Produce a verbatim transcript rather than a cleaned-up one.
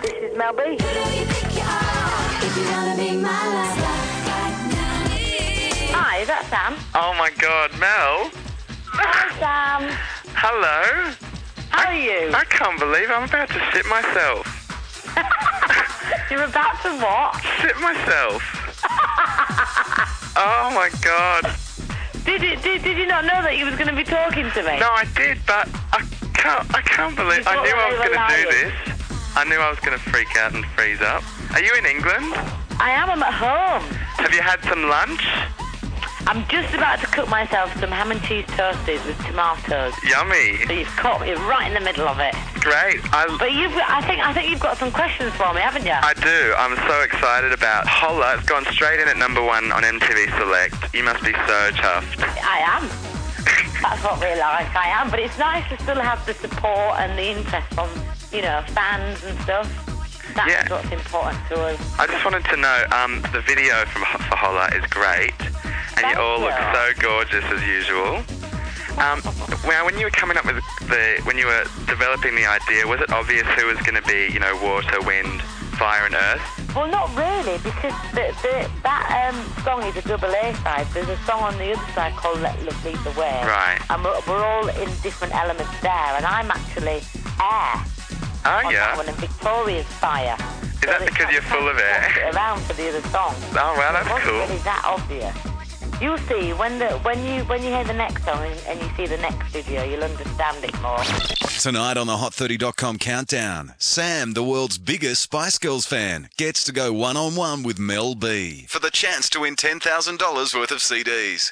This is Mel B. Hi, is that Sam? Oh my God, Mel. Hi, Sam. Hello. How are you? I can't believe I'm about to shit myself. You're about to what? Shit myself. Oh my God. Did you did, did you not know that you was going to be talking to me? No, I did, but I can't. I can't believe. You I thought knew I they was were going to do lying. this. I knew I was going to freak out and freeze up. Are you in England? I am. I'm at home. Have you had some lunch? I'm just about to cook myself some ham and cheese toasties with tomatoes. Yummy. So you've caught me right in the middle of it. Great. I, But you've, I think, I think you've got some questions for me, haven't you? I do. I'm so excited about Holla. It's gone straight in at number one on M T V Select. You must be so chuffed. I am. That's what we like. I am. But it's nice to still have the support and the interest from, you know, fans and stuff. That's Yeah. what's important to us. I just wanted to know, um, the video from for Holla is great, and Thank you all look you. so gorgeous as usual. Um, now, when you were coming up with the, when you were developing the idea, was it obvious who was going to be, you know, water, wind, fire, and earth? Well, not really, because the, the, that um, song is a double A side. There's a song on the other side called Let Love Lead the Way. Right. And we're, we're all in different elements there, and I'm actually air. Oh on yeah. that one, and Victoria's fire. Is that because you're full of air? It around for the other song. Oh wow, that's It wasn't cool. really that obvious. You'll see when the when you when you hear the next song and, and you see the next video, you'll understand it more. Tonight on the hot thirty dot com countdown, Sam, the world's biggest Spice Girls fan, gets to go one-on-one with Mel B for the chance to win ten thousand dollars worth of C Ds.